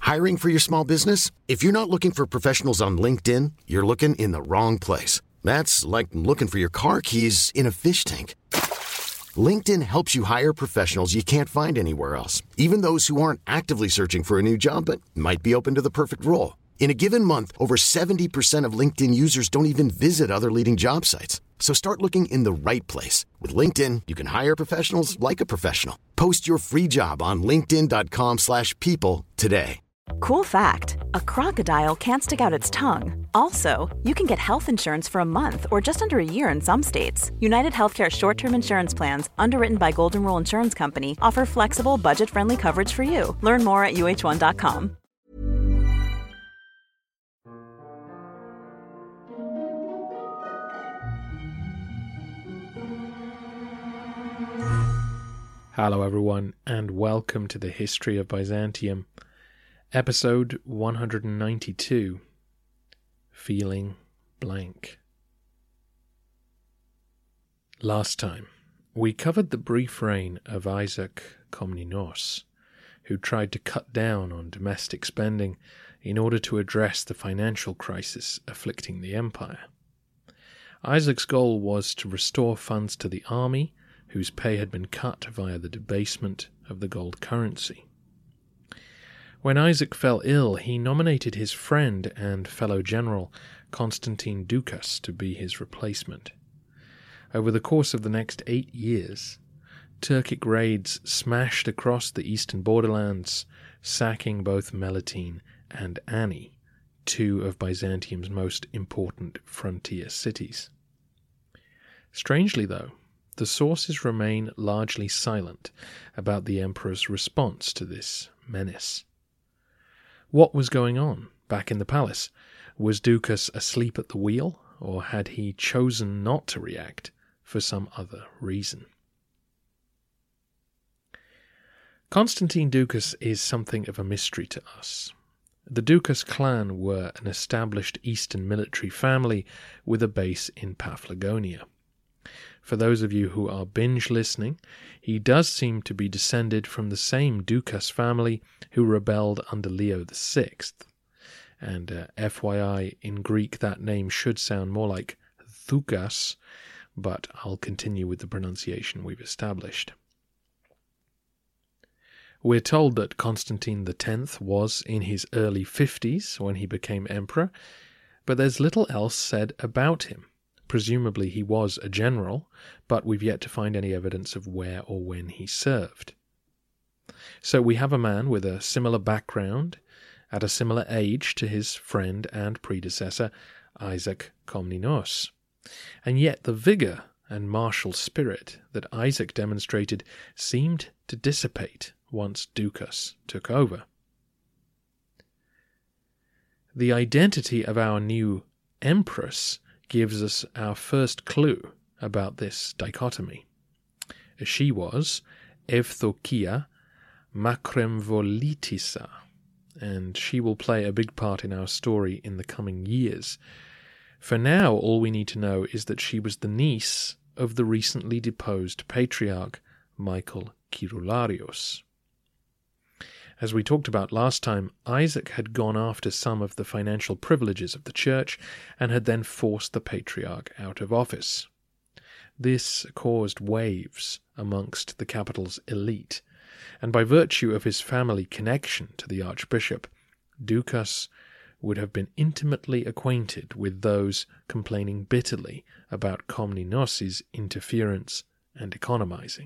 Hiring for your small business? If you're not looking for professionals on LinkedIn, you're looking in the wrong place. That's like looking for your car keys in a fish tank. LinkedIn helps you hire professionals you can't find anywhere else, even those who aren't actively searching for a new job but might be open to the perfect role. In a given month, over 70% of LinkedIn users don't even visit other leading job sites. So start looking in the right place. With LinkedIn, you can hire professionals like a professional. Post your free job on linkedin.com/people today. Cool fact, a crocodile can't stick out its tongue. Also, you can get health insurance for a month or just under a year in some states. United Healthcare short-term insurance plans, underwritten by Golden Rule Insurance Company, offer flexible, budget-friendly coverage for you. Learn more at uh1.com. Hello everyone, and welcome to the History of Byzantium, episode 192, Feeling Blank. Last time, we covered the brief reign of Isaac Komnenos, who tried to cut down on domestic spending in order to address the financial crisis afflicting the empire. Isaac's goal was to restore funds to the army, whose pay had been cut via the debasement of the gold currency. When Isaac fell ill, he nominated his friend and fellow general Constantine Ducas to be his replacement. Over the course of the next 8 years, Turkic raids smashed across the eastern borderlands, sacking both Melitene and Ani, two of Byzantium's most important frontier cities. Strangely, though, the sources remain largely silent about the emperor's response to this menace. What was going on back in the palace? Was Ducas asleep at the wheel, or had he chosen not to react for some other reason? Constantine Ducas is something of a mystery to us. The Ducas clan were an established eastern military family with a base in Paphlagonia. For those of you who are binge listening, he does seem to be descended from the same Ducas family who rebelled under Leo VI. And FYI, in Greek that name should sound more like Thukas, but I'll continue with the pronunciation we've established. We're told that Constantine X was in his early 50s when he became emperor, but there's little else said about him. Presumably he was a general, but we've yet to find any evidence of where or when he served. So we have a man with a similar background, at a similar age to his friend and predecessor, Isaac Komnenos. And yet the vigour and martial spirit that Isaac demonstrated seemed to dissipate once Ducas took over. The identity of our new empress gives us our first clue about this dichotomy. She was Evthokia Makremvolitissa, and she will play a big part in our story in the coming years. For now, all we need to know is that she was the niece of the recently deposed patriarch Michael Kyrularios. As we talked about last time, Isaac had gone after some of the financial privileges of the church and had then forced the patriarch out of office. This caused waves amongst the capital's elite, and by virtue of his family connection to the archbishop, Ducas would have been intimately acquainted with those complaining bitterly about Komnenos' interference and economizing.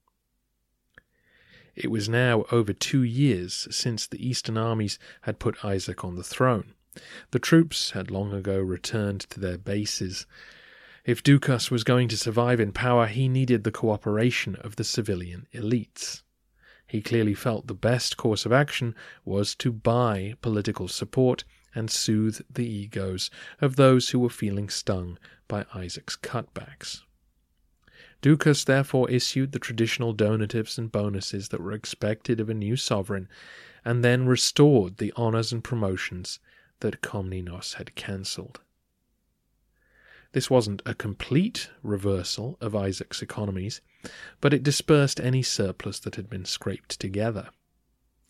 It was now over 2 years since the eastern armies had put Isaac on the throne. The troops had long ago returned to their bases. If Ducas was going to survive in power, he needed the cooperation of the civilian elites. He clearly felt the best course of action was to buy political support and soothe the egos of those who were feeling stung by Isaac's cutbacks. Ducas therefore issued the traditional donatives and bonuses that were expected of a new sovereign, and then restored the honours and promotions that Komnenos had cancelled. This wasn't a complete reversal of Isaac's economies, but it dispersed any surplus that had been scraped together.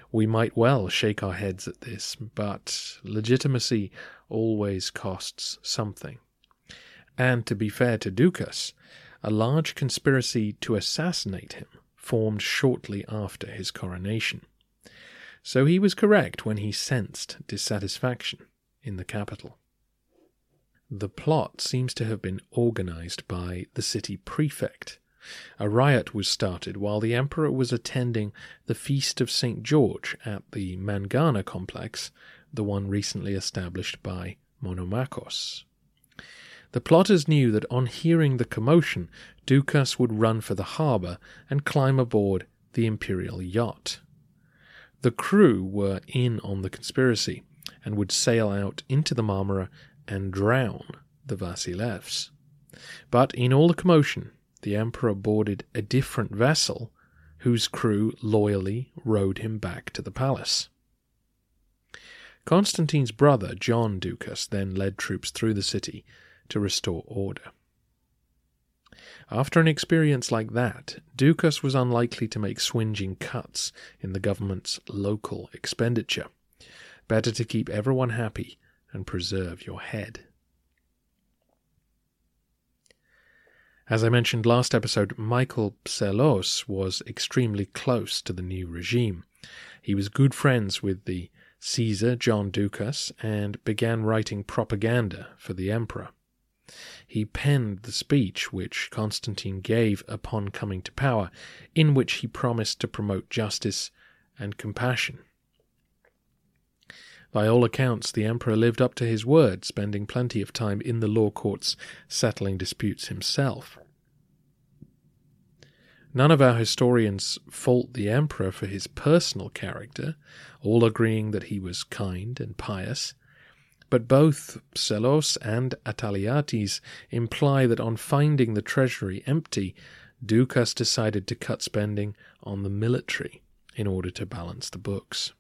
We might well shake our heads at this, but legitimacy always costs something. And to be fair to Ducas, a large conspiracy to assassinate him formed shortly after his coronation. So he was correct when he sensed dissatisfaction in the capital. The plot seems to have been organized by the city prefect. A riot was started while the emperor was attending the Feast of St. George at the Mangana complex, the one recently established by Monomachos. The plotters knew that on hearing the commotion, Ducas would run for the harbour and climb aboard the imperial yacht. The crew were in on the conspiracy and would sail out into the Marmara and drown the Vasilevs. But in all the commotion, the emperor boarded a different vessel whose crew loyally rowed him back to the palace. Constantine's brother, John Ducas, then led troops through the city to restore order. After an experience like that, Ducas was unlikely to make swinging cuts in the government's local expenditure. Better to keep everyone happy and preserve your head. As I mentioned last episode, Michael Psellos was extremely close to the new regime. He was good friends with the Caesar, John Ducas, and began writing propaganda for the emperor. He penned the speech which Constantine gave upon coming to power, in which he promised to promote justice and compassion. By all accounts, the emperor lived up to his word, spending plenty of time in the law courts settling disputes himself. None of our historians fault the emperor for his personal character, all agreeing that he was kind and pious, but both Psellos and Ataliates imply that on finding the treasury empty, Ducas decided to cut spending on the military in order to balance the books.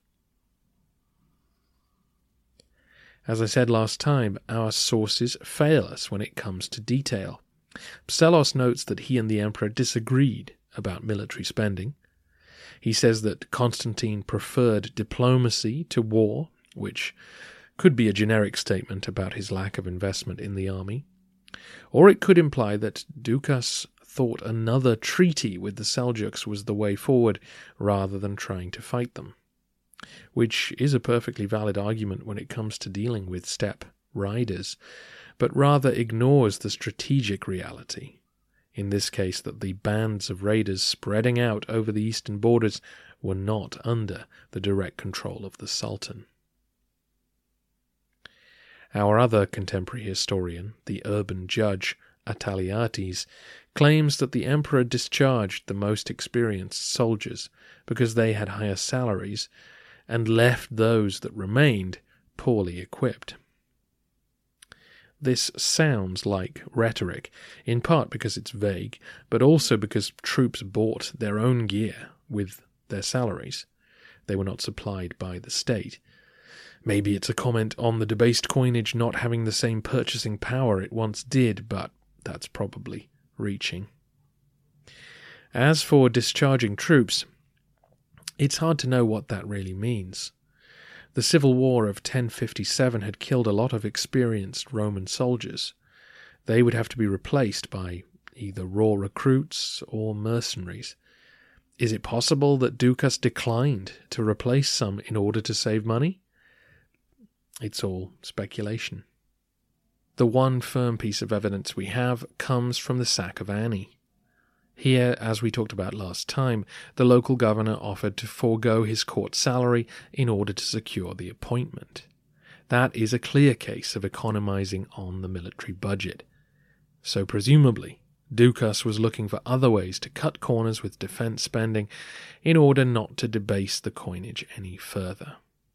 As I said last time, our sources fail us when it comes to detail. Psellos notes that he and the emperor disagreed about military spending. He says that Constantine preferred diplomacy to war, which could be a generic statement about his lack of investment in the army. Or it could imply that Ducas thought another treaty with the Seljuks was the way forward rather than trying to fight them, which is a perfectly valid argument when it comes to dealing with steppe riders, but rather ignores the strategic reality, in this case that the bands of raiders spreading out over the eastern borders were not under the direct control of the Sultan. Our other contemporary historian, the urban judge Ataliates, claims that the emperor discharged the most experienced soldiers because they had higher salaries and left those that remained poorly equipped. This sounds like rhetoric, in part because it's vague, but also because troops bought their own gear with their salaries. They were not supplied by the state. Maybe it's a comment on the debased coinage not having the same purchasing power it once did, but that's probably reaching. As for discharging troops, it's hard to know what that really means. The civil war of 1057 had killed a lot of experienced Roman soldiers. They would have to be replaced by either raw recruits or mercenaries. Is it possible that Ducas declined to replace some in order to save money? It's all speculation. The one firm piece of evidence we have comes from the sack of Ani. Here, as we talked about last time, the local governor offered to forego his court salary in order to secure the appointment. That is a clear case of economizing on the military budget. So presumably, Ducas was looking for other ways to cut corners with defense spending in order not to debase the coinage any further.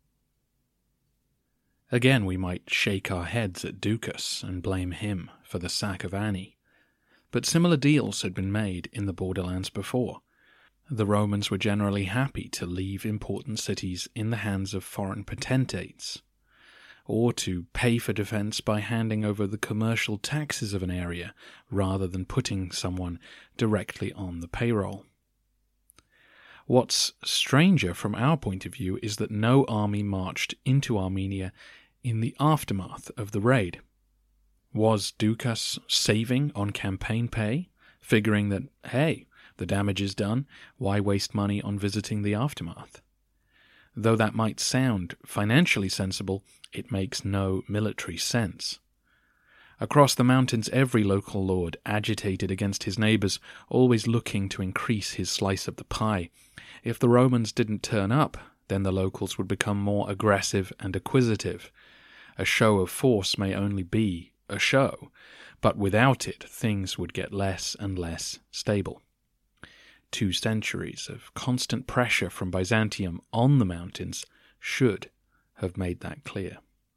Again, we might shake our heads at Ducas and blame him for the sack of Ani. But similar deals had been made in the borderlands before. The Romans were generally happy to leave important cities in the hands of foreign potentates, or to pay for defense by handing over the commercial taxes of an area rather than putting someone directly on the payroll. What's stranger from our point of view is that no army marched into Armenia in the aftermath of the raid. Was Dukas saving on campaign pay, figuring that, hey, the damage is done, why waste money on visiting the aftermath? Though that might sound financially sensible, it makes no military sense. Across the mountains, every local lord agitated against his neighbours, always looking to increase his slice of the pie. If the Romans didn't turn up, then the locals would become more aggressive and acquisitive. A show of force may only be a show, but without it, things would get less and less stable. 2 centuries of constant pressure from Byzantium on the mountains should have made that clear.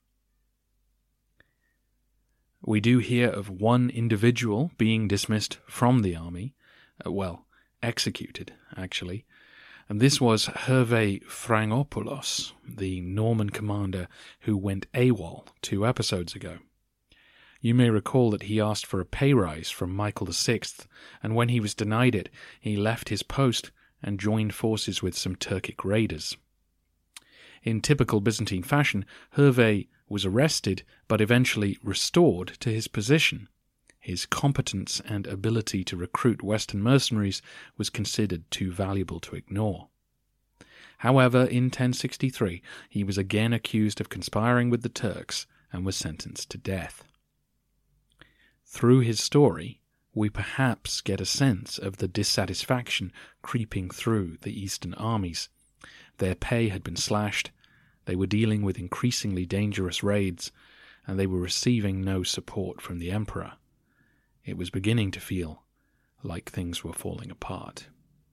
We do hear of one individual being dismissed from the army, executed, actually, and this was Hervé Frangopoulos, the Norman commander who went AWOL 2 episodes ago. You may recall that he asked for a pay rise from Michael VI, and when he was denied it, he left his post and joined forces with some Turkic raiders. In typical Byzantine fashion, Hervé was arrested but eventually restored to his position. His competence and ability to recruit Western mercenaries was considered too valuable to ignore. However, in 1063, he was again accused of conspiring with the Turks and was sentenced to death. Through his story, we perhaps get a sense of the dissatisfaction creeping through the Eastern armies. Their pay had been slashed, they were dealing with increasingly dangerous raids, and they were receiving no support from the emperor. It was beginning to feel like things were falling apart.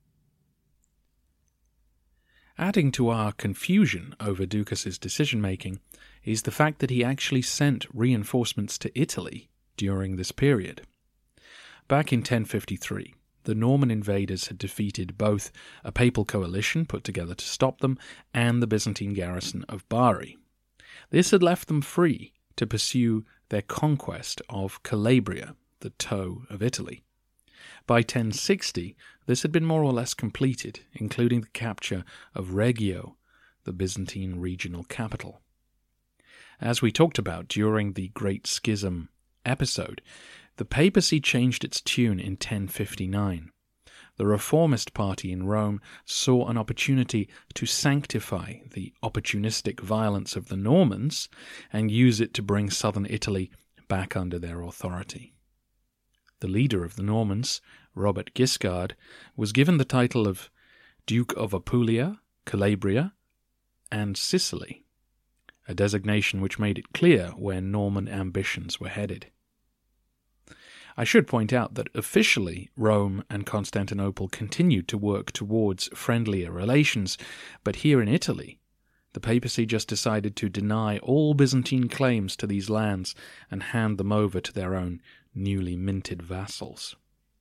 Adding to our confusion over Ducas's decision-making is the fact that he actually sent reinforcements to Italy during this period. Back in 1053, the Norman invaders had defeated both a papal coalition put together to stop them and the Byzantine garrison of Bari. This had left them free to pursue their conquest of Calabria, the toe of Italy. By 1060, this had been more or less completed, including the capture of Reggio, the Byzantine regional capital. As we talked about during the Great Schism episode, the papacy changed its tune in 1059. The reformist party in Rome saw an opportunity to sanctify the opportunistic violence of the Normans and use it to bring southern Italy back under their authority. The leader of the Normans, Robert Guiscard, was given the title of Duke of Apulia, Calabria, and Sicily, a designation which made it clear where Norman ambitions were headed. I should point out that officially Rome and Constantinople continued to work towards friendlier relations, but here in Italy, the papacy just decided to deny all Byzantine claims to these lands and hand them over to their own newly minted vassals.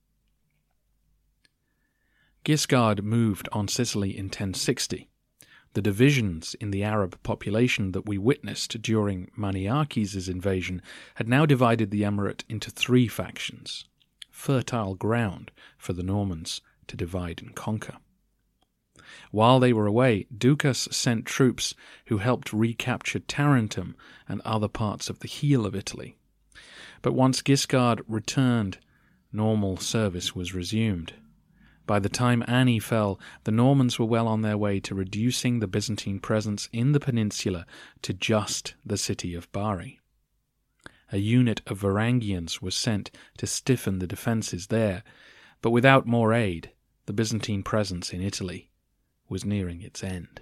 Guiscard moved on Sicily in 1060. The divisions in the Arab population that we witnessed during Maniakes' invasion had now divided the emirate into 3 factions, fertile ground for the Normans to divide and conquer. While they were away, Ducas sent troops who helped recapture Tarentum and other parts of the heel of Italy. But once Guiscard returned, normal service was resumed. By the time Ani fell, the Normans were well on their way to reducing the Byzantine presence in the peninsula to just the city of Bari. A unit of Varangians was sent to stiffen the defences there, but without more aid, the Byzantine presence in Italy was nearing its end.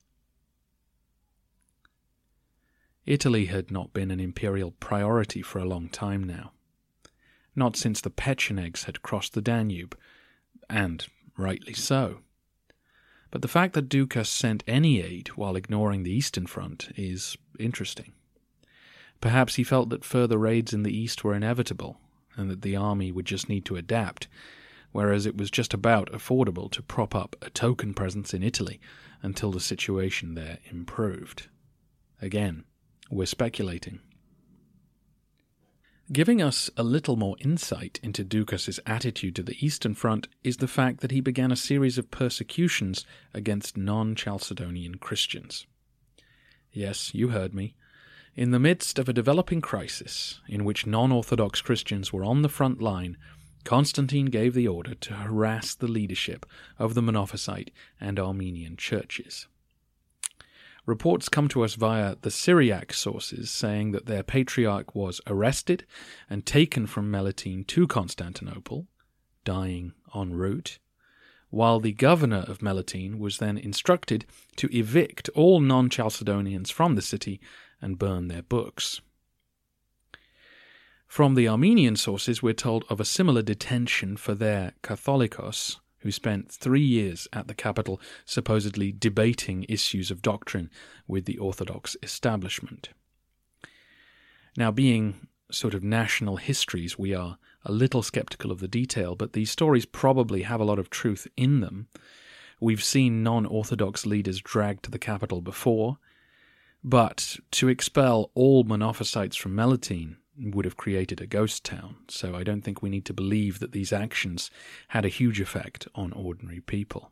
Italy had not been an imperial priority for a long time now. Not since the Pechenegs had crossed the Danube, and rightly so. But the fact that Ducas sent any aid while ignoring the Eastern Front is interesting. Perhaps he felt that further raids in the east were inevitable, and that the army would just need to adapt, whereas it was just about affordable to prop up a token presence in Italy until the situation there improved. Again, we're speculating. Giving us a little more insight into Doukas' attitude to the Eastern Front is the fact that he began a series of persecutions against non-Chalcedonian Christians. Yes, you heard me. In the midst of a developing crisis, in which non-Orthodox Christians were on the front line, Constantine gave the order to harass the leadership of the Monophysite and Armenian churches. Reports come to us via the Syriac sources saying that their patriarch was arrested and taken from Melitene to Constantinople, dying en route, while the governor of Melitene was then instructed to evict all non-Chalcedonians from the city and burn their books. From the Armenian sources, we're told of a similar detention for their Catholicos, who spent 3 years at the capital supposedly debating issues of doctrine with the Orthodox establishment. Now, being sort of national histories, we are a little skeptical of the detail, but these stories probably have a lot of truth in them. We've seen non-Orthodox leaders dragged to the capital before, but to expel all Monophysites from Melitene would have created a ghost town, so I don't think we need to believe that these actions had a huge effect on ordinary people.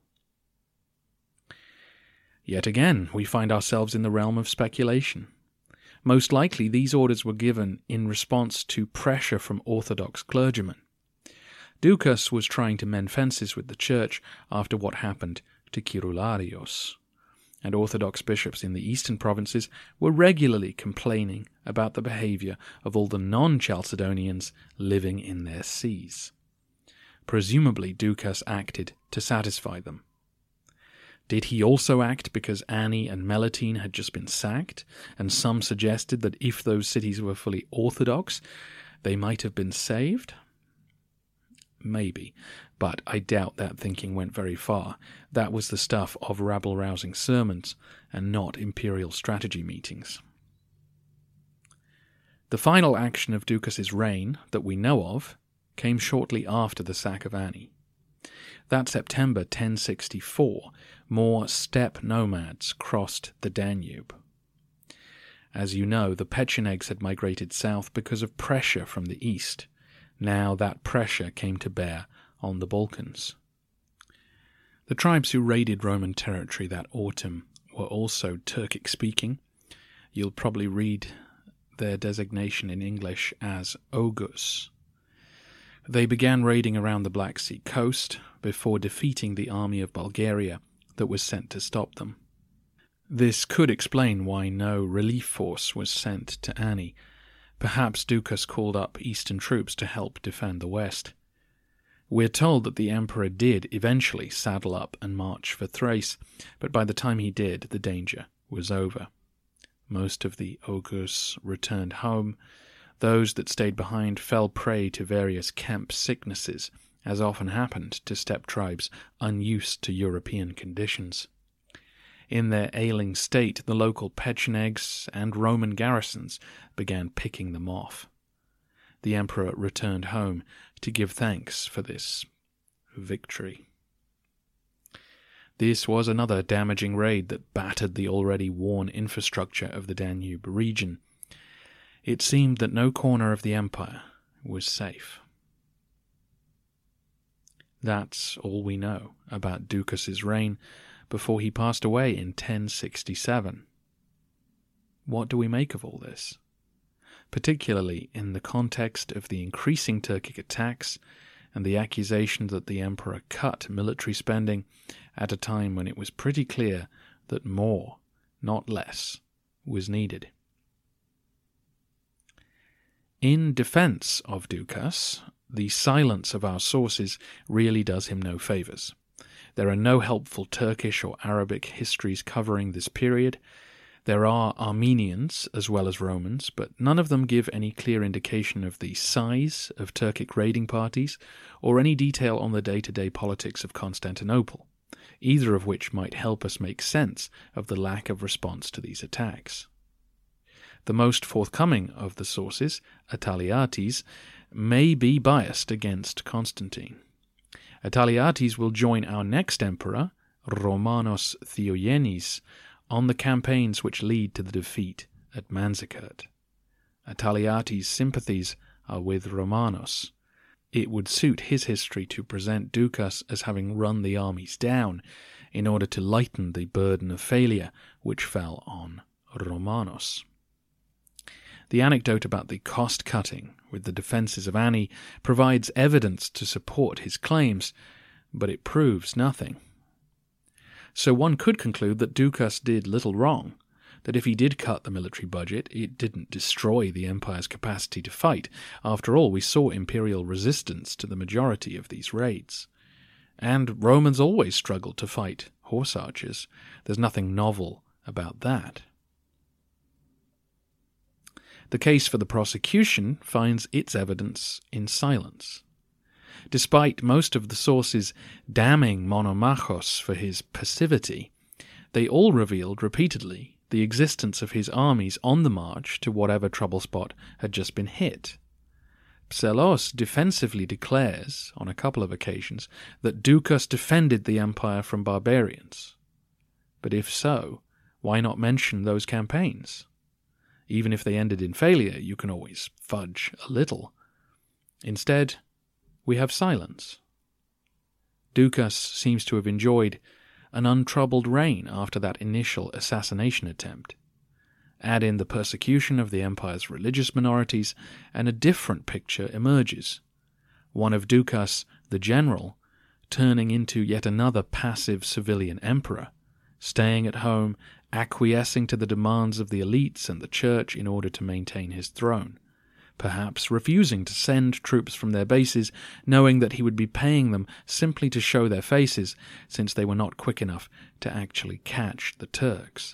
Yet again, we find ourselves in the realm of speculation. Most likely, these orders were given in response to pressure from Orthodox clergymen. Doukas was trying to mend fences with the church after what happened to Kyrularios, and Orthodox bishops in the eastern provinces were regularly complaining about the behavior of all the non-Chalcedonians living in their sees. Presumably, Doukas acted to satisfy them. Did he also act because Ani and Melitene had just been sacked, and some suggested that if those cities were fully Orthodox, they might have been saved? Maybe, but I doubt that thinking went very far. That was the stuff of rabble-rousing sermons, and not imperial strategy meetings. The final action of Doukas' reign, that we know of, came shortly after the sack of Ani. That September 1064, more steppe nomads crossed the Danube. As you know, the Pechenegs had migrated south because of pressure from the east. Now that pressure came to bear on the Balkans. The tribes who raided Roman territory that autumn were also Turkic-speaking. You'll probably read their designation in English as Oghuz. They began raiding around the Black Sea coast before defeating the army of Bulgaria that was sent to stop them. This could explain why no relief force was sent to Ani. Perhaps Doukas called up eastern troops to help defend the west. We're told that the emperor did eventually saddle up and march for Thrace, but by the time he did, the danger was over. Most of the Oghuz returned home. Those that stayed behind fell prey to various camp sicknesses, as often happened to steppe tribes unused to European conditions. In their ailing state, the local Pechenegs and Roman garrisons began picking them off. The emperor returned home to give thanks for this victory. This was another damaging raid that battered the already worn infrastructure of the Danube region. It seemed that no corner of the empire was safe. That's all we know about Doukas' reign before he passed away in 1067. What do we make of all this? Particularly in the context of the increasing Turkic attacks and the accusation that the emperor cut military spending at a time when it was pretty clear that more, not less, was needed. In defense of Doukas, the silence of our sources really does him no favors. There are no helpful Turkish or Arabic histories covering this period. There are Armenians as well as Romans, but none of them give any clear indication of the size of Turkic raiding parties or any detail on the day-to-day politics of Constantinople, either of which might help us make sense of the lack of response to these attacks. The most forthcoming of the sources, Attaliates, may be biased against Constantine. Attaliates will join our next emperor, Romanos Theogenes, on the campaigns which lead to the defeat at Manzikert. Attaliates' sympathies are with Romanos. It would suit his history to present Ducas as having run the armies down in order to lighten the burden of failure which fell on Romanos. The anecdote about the cost-cutting with the defences of Ani provides evidence to support his claims, but it proves nothing. So one could conclude that Ducas did little wrong, that if he did cut the military budget, it didn't destroy the empire's capacity to fight. After all, we saw imperial resistance to the majority of these raids. And Romans always struggled to fight horse archers. There's nothing novel about that. The case for the prosecution finds its evidence in silence. Despite most of the sources damning Monomachos for his passivity, they all revealed repeatedly the existence of his armies on the march to whatever trouble spot had just been hit. Psellos defensively declares, on a couple of occasions, that Ducas defended the empire from barbarians. But if so, why not mention those campaigns? Even if they ended in failure, you can always fudge a little. Instead, we have silence. Ducas seems to have enjoyed an untroubled reign after that initial assassination attempt. Add in the persecution of the empire's religious minorities, and a different picture emerges. One of Ducas, the general, turning into yet another passive civilian emperor, staying at home, acquiescing to the demands of the elites and the church in order to maintain his throne, perhaps refusing to send troops from their bases, knowing that he would be paying them simply to show their faces, since they were not quick enough to actually catch the Turks.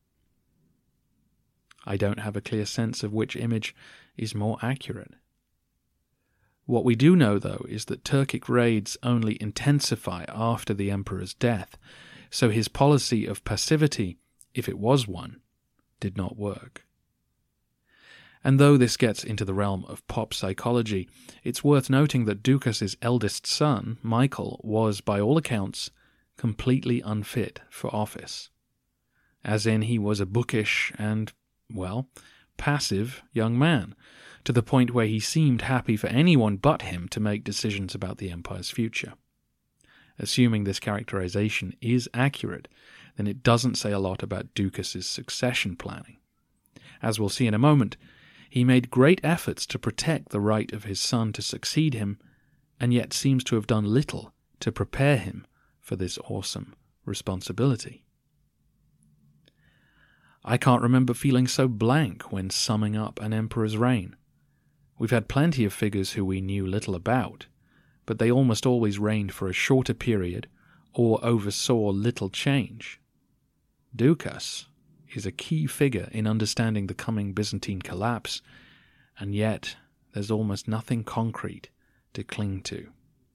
I don't have a clear sense of which image is more accurate. What we do know, though, is that Turkic raids only intensify after the emperor's death, so his policy of passivity, if it was one, did not work. And though this gets into the realm of pop psychology, it's worth noting that Ducas's eldest son, Michael, was, by all accounts, completely unfit for office. As in, he was a bookish and, well, passive young man, to the point where he seemed happy for anyone but him to make decisions about the empire's future. Assuming this characterization is accurate, then it doesn't say a lot about Ducas's succession planning. As we'll see in a moment, he made great efforts to protect the right of his son to succeed him, and yet seems to have done little to prepare him for this awesome responsibility. I can't remember feeling so blank when summing up an emperor's reign. We've had plenty of figures who we knew little about, but they almost always reigned for a shorter period or oversaw little change. Ducas is a key figure in understanding the coming Byzantine collapse, and yet there's almost nothing concrete to cling to.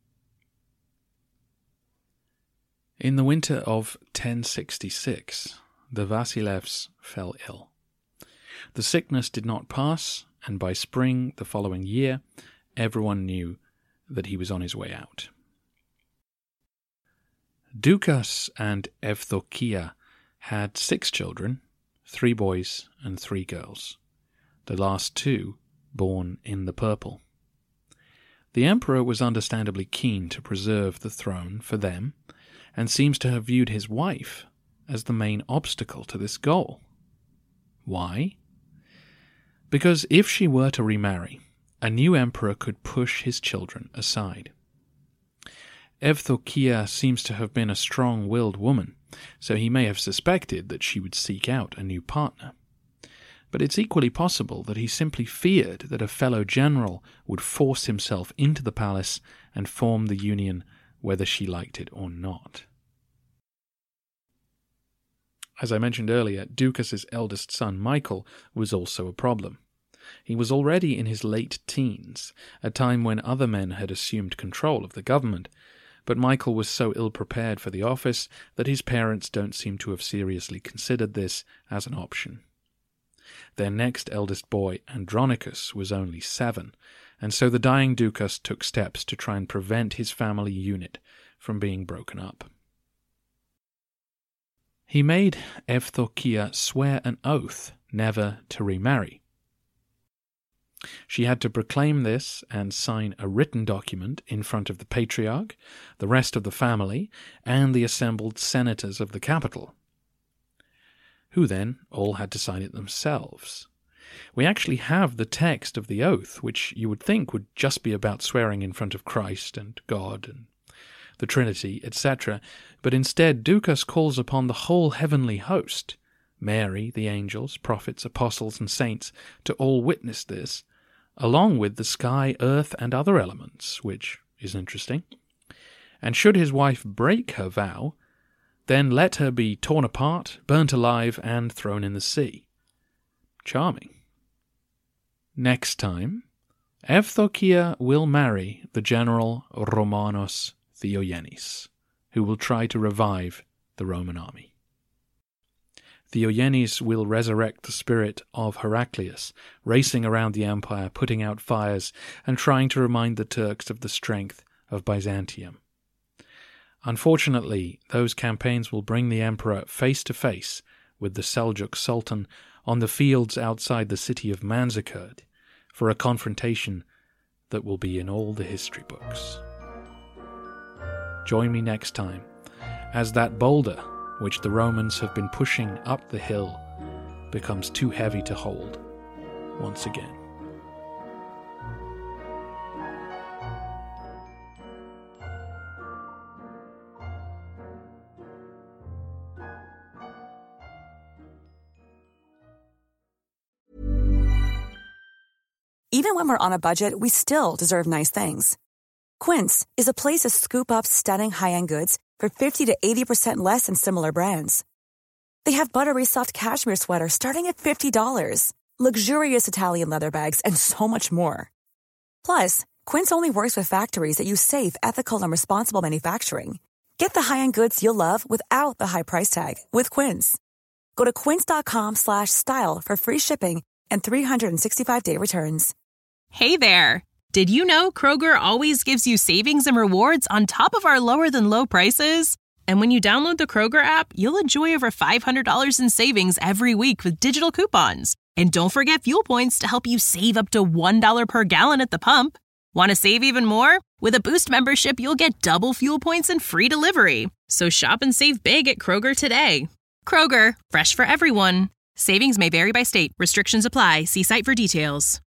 In the winter of 1066, the Vasilevs fell ill. The sickness did not pass, and by spring the following year, everyone knew that he was on his way out. Ducas and Evdokia had 6 children, 3 boys and 3 girls, the last 2 born in the purple. The emperor was understandably keen to preserve the throne for them, and seems to have viewed his wife as the main obstacle to this goal. Why? Because if she were to remarry, a new emperor could push his children aside. Evdokia seems to have been a strong-willed woman, so he may have suspected that she would seek out a new partner. But it's equally possible that he simply feared that a fellow general would force himself into the palace and form the union whether she liked it or not. As I mentioned earlier, Ducas's eldest son, Michael, was also a problem. He was already in his late teens, a time when other men had assumed control of the government, but Michael was so ill-prepared for the office that his parents don't seem to have seriously considered this as an option. Their next eldest boy, Andronicus, was only 7, and so the dying Ducas took steps to try and prevent his family unit from being broken up. He made Evdokia swear an oath never to remarry. She had to proclaim this and sign a written document in front of the patriarch, the rest of the family, and the assembled senators of the capital, who then all had to sign it themselves. We actually have the text of the oath, which you would think would just be about swearing in front of Christ and God and the Trinity, etc., but instead Ducas calls upon the whole heavenly host, Mary, the angels, prophets, apostles, and saints, to all witness this, along with the sky, earth, and other elements, which is interesting. And should his wife break her vow, then let her be torn apart, burnt alive, and thrown in the sea. Charming. Next time, Evdokia will marry the general Romanos Theogenes, who will try to revive the Roman army. Theogenes will resurrect the spirit of Heraclius, racing around the empire, putting out fires, and trying to remind the Turks of the strength of Byzantium. Unfortunately, those campaigns will bring the emperor face to face with the Seljuk Sultan on the fields outside the city of Manzikert for a confrontation that will be in all the history books. Join me next time as that boulder, which the Romans have been pushing up the hill, becomes too heavy to hold once again. Even when we're on a budget, we still deserve nice things. Quince is a place to scoop up stunning high-end goods for 50 to 80% less than similar brands. They have buttery soft cashmere sweaters starting at $50, luxurious Italian leather bags, and so much more. Plus, Quince only works with factories that use safe, ethical, and responsible manufacturing. Get the high-end goods you'll love without the high price tag with Quince. Go to quince.com/style for free shipping and 365-day returns. Hey there! Did you know Kroger always gives you savings and rewards on top of our lower-than-low prices? And when you download the Kroger app, you'll enjoy over $500 in savings every week with digital coupons. And don't forget fuel points to help you save up to $1 per gallon at the pump. Want to save even more? With a Boost membership, you'll get double fuel points and free delivery. So shop and save big at Kroger today. Kroger, fresh for everyone. Savings may vary by state. Restrictions apply. See site for details.